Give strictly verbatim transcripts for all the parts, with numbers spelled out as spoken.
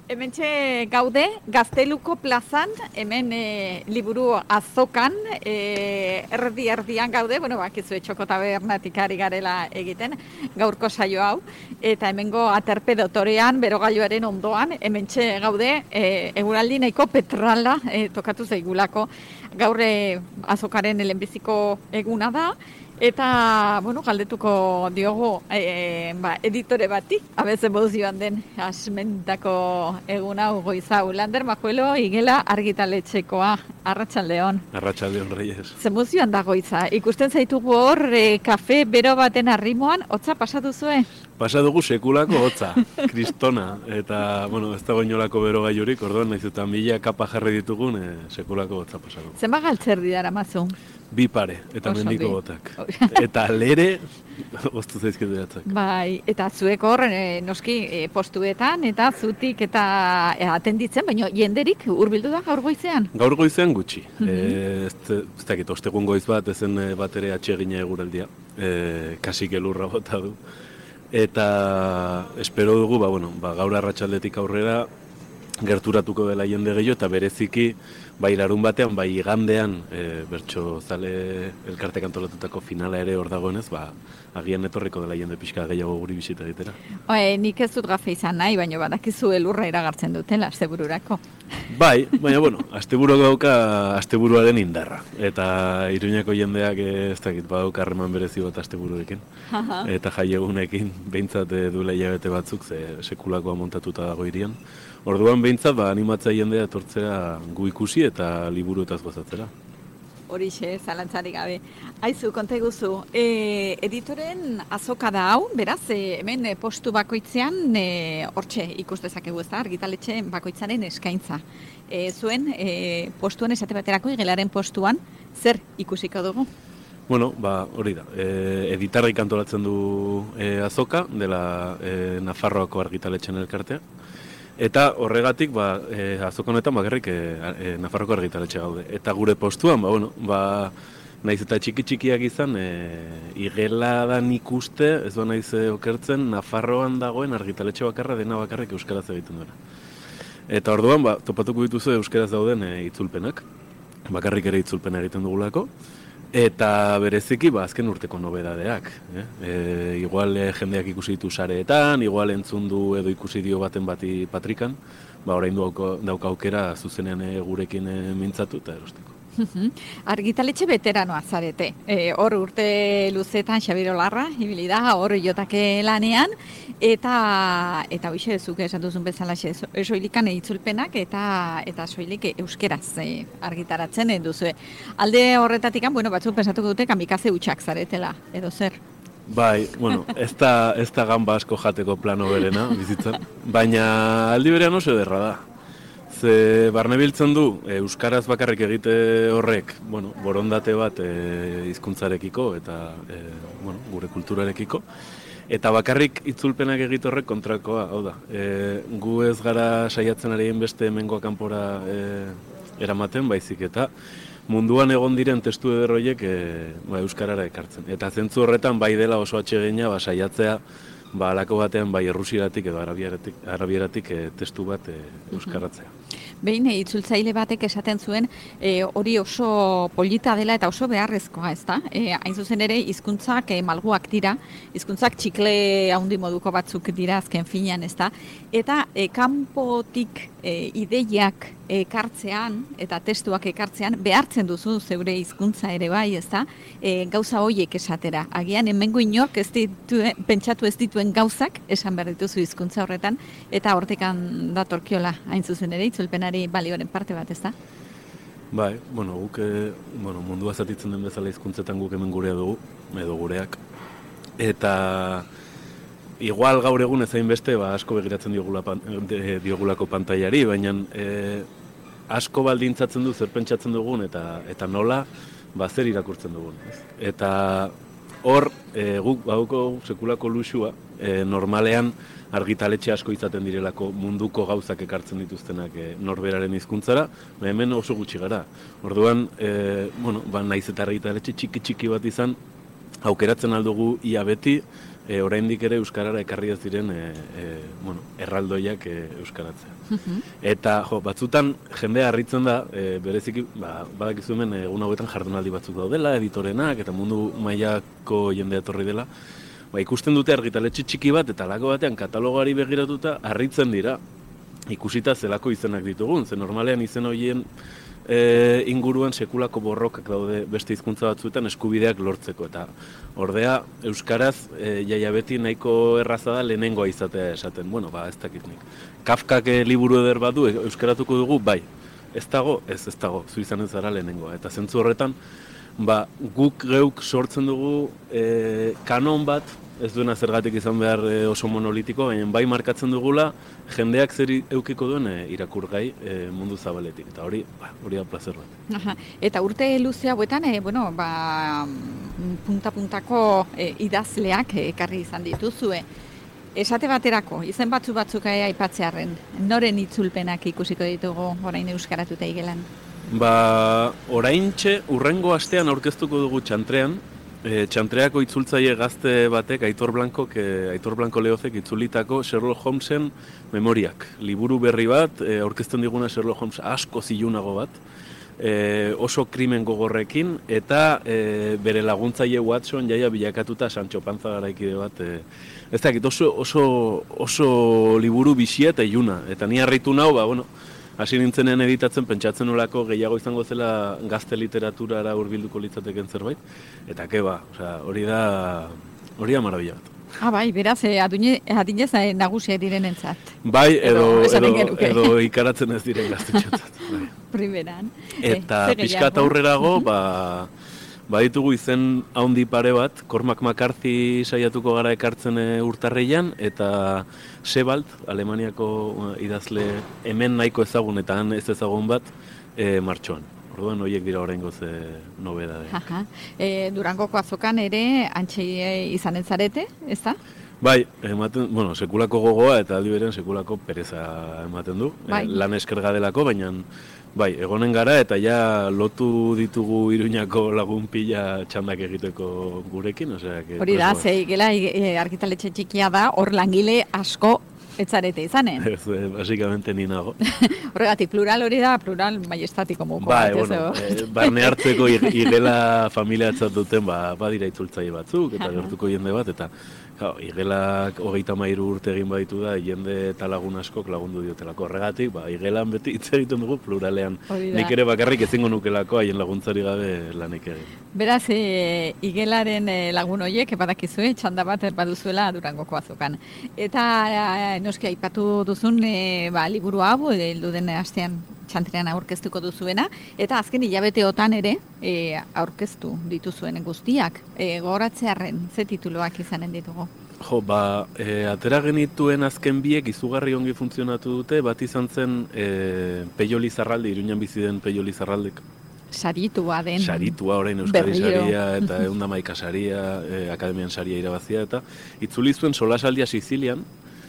Hementxe gaude, Gazteluko plazan, hemen e, liburu azokan, e, erdi erdian gaude, bueno, bakizu etxoko tabernatik ari garela egiten, gaurko saio hau, eta hemengo aterpe dotorean, berogailuaren ondoan, hementxe gaude, e, eguraldi nahiko petrala e, tokatu zaigulako, gaur e, azokaren helenbiziko eguna da, eta, bueno, galdetuko diogu e, ba, editore bati, abezen moduz joan den asmentako eguna goizau. Lander Majuelo, igela argitaletxekoa, Arratsaldeon. Arratsaldeon, Reyes. Ze mozioan da goiza, ikusten zaitugu hor, e, kafe bero baten arrimoan, hotza pasatu zuen? Pasa dugu sekulako hotza, kristona, eta, bueno, ez dago inolako bero gaiurik, orduan, nahiz eta mila kapa jarri ditugun, e, sekulako hotza pasa dugu. Zenba galtzer dira mazu? Bi pare, eta Oso mendiko bi. botak. Eta lere, oztu zaizkitu jatzak. Bai, eta zuek hor, e, noski, e, postuetan, eta zutik, eta e, atenditzen, baina jenderik hurbildu da gaur goizean? Gaur goizean gutxi. Mhm. e, ez, ez dakit, ostegun goiz bat, ezen e, bat ere atsegina eguraldia. E, kasik elurra bota du. Eta espero dugu, ba, bueno, ba, gaur arratsaldetik aurrera gerturatuko dela jende gehiago, eta bereziki bai larun batean, bai igandean, e, bertso zale elkartek antolatutako finala ere hor dagoenez, ba, agian etorriko dela jende pixka gehiago guri bisita egitera. Oe, nik ez dut gafe izan nahi, baina badakizu elurra iragartzen dutela, astebururako. Bai, baina, bueno, asteburuak dauka asteburuaren indarra. Eta Iruñako jendeak eh, ez dakit, badauka harreman berezi bat asteburuekin. Eta jaiegunekin behintzat eh, duela hilabete batzuk, ze sekulakoa montatuta dago hirian. Orduan behintzat, ba, animatza jendea etortzera gu ikusi eta liburuetaz gozatzera. Horixe, zalantzarik gabe. Aizu, konta eguzu, e, editoren azoka da hau, beraz, e, hemen e, postu bakoitzean, e, hortxe ikus dezakegu ez da, argitaletxe bakoitzaren eskaintza. E, zuen, e, postuan esate baterako, igelaren postuan, zer ikusiko dugu? Bueno, ba, hori da, e, editarrik antolatzen du e, azoka, dela e, Nafarroako argitaletxen elkartea. Eta horregatik, ba, e, azoko honetan bakarrik e, e, Nafarroko argitaletxe gaude. Eta gure postuan, ba, bueno, ba, naiz eta txiki-txikiak izan, e, igela da nik uste, ez da naiz e, okertzen, Nafarroan dagoen argitaletxe bakarra dena bakarrik euskaraz egiten duena. Eta orduan, ba, topatuko dituzu euskaraz dauden e, itzulpenak, bakarrik ere itzulpena egiten dugulako, eta bereziki, ba, azken urteko nobedadeak. Eh? E, igual e, jendeak ikusi ditu sareetan, igual entzun du edo ikusi dio baten bati patrikan, ba, orain dauka, dauka aukera zuzenean e, gurekin e, mintzatu eta erosteko. Argitaletxe veteranoa zarete. E, hor urte luzetan Xabiro Larra, ibili da, hor jotake lanean, eta eta hoxe zuke esan duzun bezala soilikan itzulpenak eta eta soilik euskeraz e, argitaratzen duzu. Alde horretatik, bueno, batzuk pensatuko dute kamikaze hutsak zaretela, edo zer? Bai, bueno, ez da, ez da gamba asko jateko plano berena, bizitzan, baina aldi berean oso ederra da. Ze barnebiltzen du, e, euskaraz bakarrik egite horrek, bueno, borondate bat e, hizkuntzarekiko eta e, bueno, gure kulturarekiko. Eta bakarrik itzulpenak egite horrek kontrakoa, hau da. E, gu ez gara saiatzen ari beste hemengoa kanpora e, eramaten, baizik eta munduan egon diren testu ederroiek e, ba, euskarara ekartzen. Eta zentzu horretan bai dela oso atsegina ba, saiatzea, ba, alako batean bai errusieratik edo arabieratik, arabieratik e, testu bat e, euskaratzea. Behin, itzultzaile batek esaten zuen e, hori oso polita dela eta oso beharrezkoa, ez da? E, hain zuzen ere, hizkuntzak e, malguak dira, hizkuntzak txikle haundi moduko batzuk dira azken finean, ez da? Eta e, kanpotik e, ideiak ekartzean eta testuak ekartzean behartzen duzu zeure hizkuntza ere bai, ez da? E, gauza horiek esatera. Agian hemengo inork ez dituen, pentsatu ez dituen gauzak esan behar dituzu hizkuntza horretan eta hortekan datorkiola hain zuzen ere itzulpenari balioren parte bat, ez da? Bai, bueno, guk bueno, mundua zatitzen den bezala hizkuntzetan guk hemen gurea dugu, edo gureak. Eta igual gaur egun ezain beste, ba, asko begiratzen diogula, diogulako pantailari, baina e, asko baldintzatzen du zer pentsatzen dugun eta eta nola ba, zer irakurtzen dugun. Ez? Eta hor, e, guk bauko sekulako luxua, e, normalean argitaletxe asko izaten direlako munduko gauzak ekartzen dituztenak e, norberaren hizkuntzara, hemen oso gutxi gara. Orduan, e, bueno, ba, naiz eta argitaletxe txiki-txiki bat izan, aukeratzen aldugu ia beti, e, oraindik ere euskarara ekarri ez diren e, e, bueno, erraldoiak e, euskaratzea. Mhm. Eta jo, batzutan jendea harritzen da, e, bereziki, ba, badakizu hemen egun hauetan jardunaldi batzuk daudela, editorenak eta mundu mailako jendea etorri dela. Ba, ikusten dute argitaletxe txiki bat eta lako batean katalogari begiratuta harritzen dira. Ikusita zelako izenak ditugun, ze normalean izen horien e, inguruan sekulako borrokak daude beste hizkuntza batzuetan eskubideak lortzeko. Eta ordea, euskaraz e, jaia beti nahiko erraza da lehenengoa izatea esaten. Bueno, ba, ez dakit nik. Kafkak e, liburu eder badu, e, euskaratuko dugu, bai. Ez dago, ez ez dago, zu izan ez zara lehenengoa. Eta zentzu horretan, ba, guk geuk sortzen dugu e, kanon bat, ez duena zergatik izan behar e, oso monolitiko, baina bai markatzen dugula jendeak zer eukiko duen e, irakurgai e, mundu zabaletik. Eta hori, ba, hori da plazer bat. Aha. Eta urte luze hauetan, e, bueno, ba, punta-puntako e, idazleak ekarri izan dituzue. Esate baterako, izen batzu batzuk aipatzearren, noren itzulpenak ikusiko ditugu orain euskaratuta igelan? Ba, oraintxe, urrengo astean aurkeztuko dugu txantrean, E, txantreako itzultzaile gazte batek, Aitor Blankok, e, Aitor Blanko Leozek itzulitako Sherlock Holmesen memoriak. Liburu berri bat, e, aurkezten diguna Sherlock Holmes asko zilunago bat, e, oso krimen gogorrekin, eta e, bere laguntzaile Watson jaia bilakatuta Sancho Panza garaikide bat. E, ez dakit, oso, oso, oso liburu bizia eta iluna. Eta ni harritu nau, ba, bueno, hasi nintzenean editatzen, pentsatzen nolako gehiago izango zela gazte literaturara hurbilduko litzateken zerbait. Eta ke ba, osea, hori da, hori da marabila bat. Ah, bai, beraz, eh, adinez eh, nagusia direnentzat. Bai, edo, edo, edo, edo ikaratzen ez diren gaztetxotzat. Bai. Primeran. Eta eh, pixkat aurrerago, ba, baditugu izen haundi pare bat, Cormac McCarthy saiatuko gara ekartzen urtarreian, eta Sebald, Alemaniako uh, idazle hemen nahiko ezagun eta han ez ezagun bat, e, martxoan. Orduan, horiek dira oraingoz e, nobedadeak. E, Durangoko azokan ere, antxe izanen zarete, ez da? Bai, ematen, bueno, sekulako gogoa eta aldi berean sekulako pereza ematen du. Bai. E, lan eskerga delako, baina bai, egonen gara eta ja lotu ditugu Iruñako lagun pila txandak egiteko gurekin, osea que hori da, ze igela argitaletxe txikia da, hor langile asko etzarete izanen. Ez, basikamente ni nago. Horregatik, plural hori da, plural majestatiko moko. Bai, bueno, e, barne hartzeko igela familiatzat duten, ba, badira itzultzaile batzuk, eta gertuko jende bat, eta Gau, igelak hogeita mairu urte egin baditu da, jende eta lagun askok lagundu diotelako. Horregatik, ba, igelan beti hitz egiten dugu pluralean. Nik ere bakarrik ezingo nukelako haien laguntzari gabe lanik egin. Beraz, e, igelaren lagun horiek, badakizue, txanda bat baduzuela Durangoko azokan. Eta e, noski aipatu duzun, e, ba, liburu hau, heldu den astean txantrean aurkeztuko duzuena, eta azken hilabeteotan ere e, aurkeztu dituzuen guztiak. E, gogoratzearren, ze tituluak izanen ditugu? Jo, ba, e, atera genituen azken biek izugarri ongi funtzionatu dute, bat izan zen e, Peio Lizarralde, Iruñan bizi den Peio Lizarraldek. Saritua den. Saritua, orain Euskadi saria eta ehun eta hamaika saria, e, akademian saria irabazia, eta itzuli zuen solasaldia Sizilian,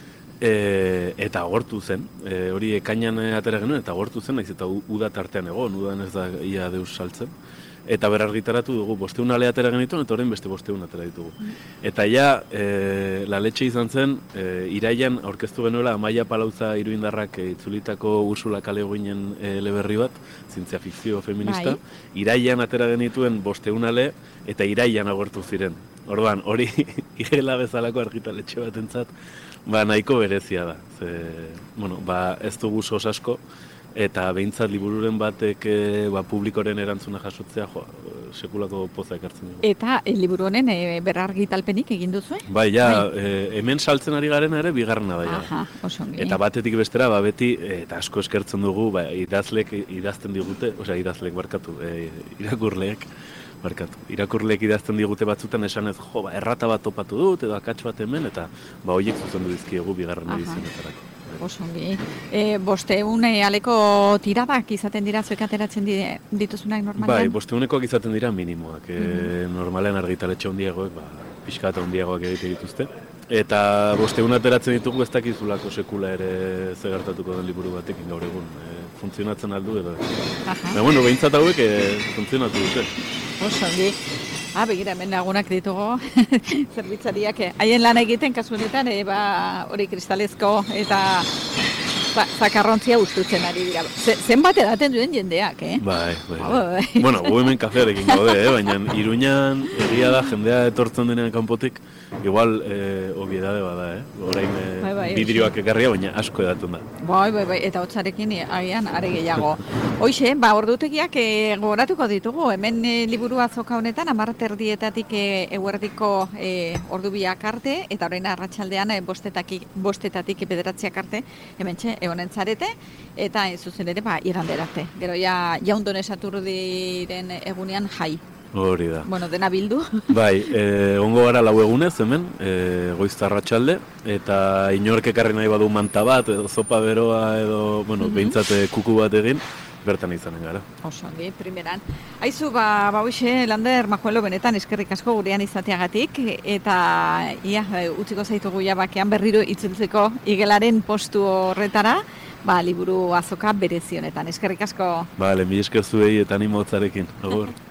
E, eta agortu zen, e, hori ekainan atera genuen, eta agortu zen, naiz eta uda tartean egon, udan ez da ia deus saltzen. Eta berargitaratu dugu, bosteun ale atera genituen, eta orain beste bosteun atera ditugu. Eta ja, e, laletxe izan zen, e, iraian aurkeztu genuela Amaia Palauza Iruindarrak e, itzulitako Ursula Kale Goinen e, eleberri bat, zientzia fikzio feminista. Bai. Iraian atera genituen bosteun ale, eta iraian agortu ziren. Orduan, hori igela bezalako argitaletxe bat entzat, ba, nahiko berezia da. Ze, bueno, ba, ez dugu sos asko, eta behintzat libururen batek e, ba, publikoren erantzuna jasotzea, jo, sekulako poza ekartzen dugu. Eta e, liburu honen e, berargitalpenik egin duzu? Bai, ja, bai. E, hemen saltzen ari garen ere bigarrena da. Ja. Aha, oso ongi. Eta batetik bestera, ba, beti, e, eta asko eskertzen dugu, ba, idazlek idazten digute, osea, idazlek barkatu, e, irakurleek, Barkatu. Irakurleek idazten digute batzutan esan ez, jo, ba, errata bat topatu dut, edo akats bat hemen, eta ba, horiek zuzendu dizkiegu bigarren edizionetarako. Oso ongi. E, bosteun aleko tiradak izaten dira zuek ateratzen dituzunak normalean? Bai, bosteunekoak izaten dira minimoak. E, mm-hmm. Normalean argitaletxe handiagoek, ba, pixka eta handiagoak egite dituzte. Eta bosteun ateratzen ditugu ez dakizulako sekula ere zegartatuko den liburu batekin gaur egun. E, funtzionatzen aldu edo. Baina, bueno, behintzat hauek e, funtzionatu dute. Oso ongi. Ah, begira, hemen lagunak ditugu, zerbitzariak, haien lan egiten kasu honetan, e, ba, hori kristalezko eta ba, zakarrontzia ustutzen ari dira. Z zenbat edaten duen jendeak, eh? Bai, bai. Oh, bai. Bueno, gu hemen kafearekin gaude, eh? Baina Iruñan egia da jendea etortzen denean kanpotik, igual eh, obiedade bada, eh? Orain eh, bai, bai, bidrioak ekarria, baina asko edatun da. Bai, bai, bai, eta hotzarekin agian are gehiago. Hoxe, ba, ordutegiak e, gogoratuko ditugu, hemen e, liburu azoka honetan, hamar terdietatik e, eguerdiko e, ordu biak arte, eta orain arratsaldean e, bostetatik, bostetatik bederatziak arte, hemen txe, egonen zarete, eta ez zuzen ere, ba, iganderarte. Gero ja, jaundone saturdiren egunean jai. Hori da. Bueno, dena bildu. Bai, e, ongo gara lau egunez hemen, e, goizta arratsalde, eta inork ekarri nahi badu manta bat, edo zopa beroa, edo, bueno, mm-hmm. behintzate kuku bat egin, bertan izanen gara. Oso, ongi, primeran. Aizu, ba, ba hoxe, Lander Majuelo, benetan eskerrik asko gurean izateagatik, eta ia, utziko zaitugu ja bakean berriro itzultzeko igelaren postu horretara, ba, liburu azoka berezi honetan. Eskerrik asko. Bale, mi esker zuei eta animo hotzarekin. Agur.